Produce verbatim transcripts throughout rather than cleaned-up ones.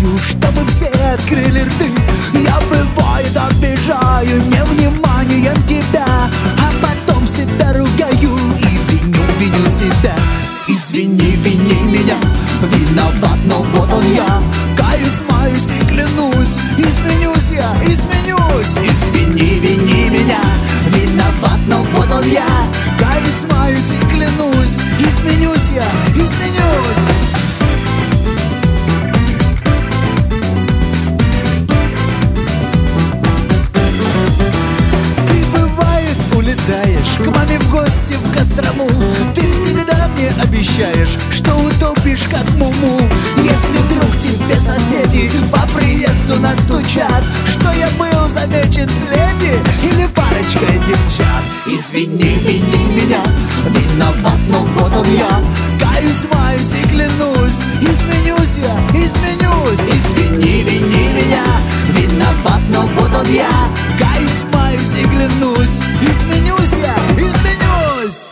чтобы все открыли рты. Я бывает обижаю невниманием тебя, а потом себя ругаю и виню, виню себя. Извини, вини меня, виноват, но вот он я. Каюсь, маюсь и клянусь, изменюсь я, изменюсь. Извини, вини меня, виноват, но вот он я. Каюсь, маюсь и клянусь, изменюсь я, изменюсь. Улетаешь к маме в гости в Кострому. Ты всегда мне обещаешь, что утопишь как Муму. Если вдруг тебе соседи по приезду настучат, что я был замечен с леди или парочкой девчат. Извини, вини меня, виноват, но вот он я. Каюсь, маюсь и клянусь, изменюсь я, изменюсь. Извини, вини меня, виноват, но вот он я. Каюсь, маюсь и клянусь, изменюсь я, изменюсь.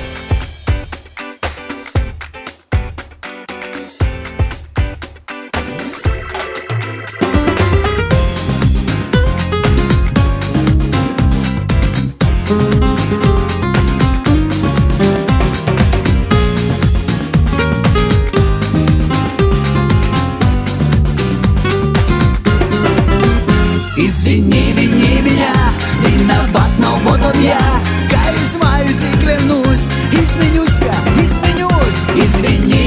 Извини, вини меня, виноват, но вот он я. Каюсь, маюсь и клянусь, изменюсь я, изменюсь. Извини,